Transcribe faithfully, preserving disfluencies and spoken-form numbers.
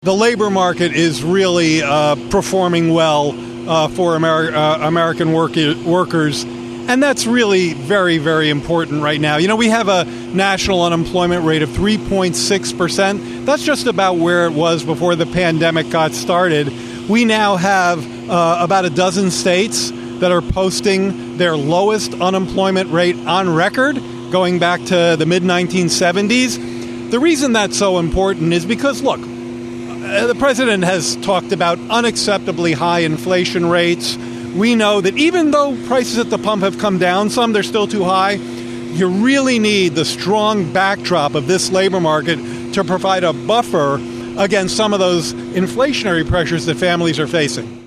The labor market is really uh, performing well uh, for Ameri- uh, American work- workers, and that's really very, very important right now. You know, we have a national unemployment rate of three point six percent. That's just about where it was before the pandemic got started. We now have uh, about a dozen states that are posting their lowest unemployment rate on record, going back to the mid nineteen seventies. The reason that's so important is because, look, the president has talked about unacceptably high inflation rates. We know that even though prices at the pump have come down some, they're still too high. You really need the strong backdrop of this labor market to provide a buffer against some of those inflationary pressures that families are facing.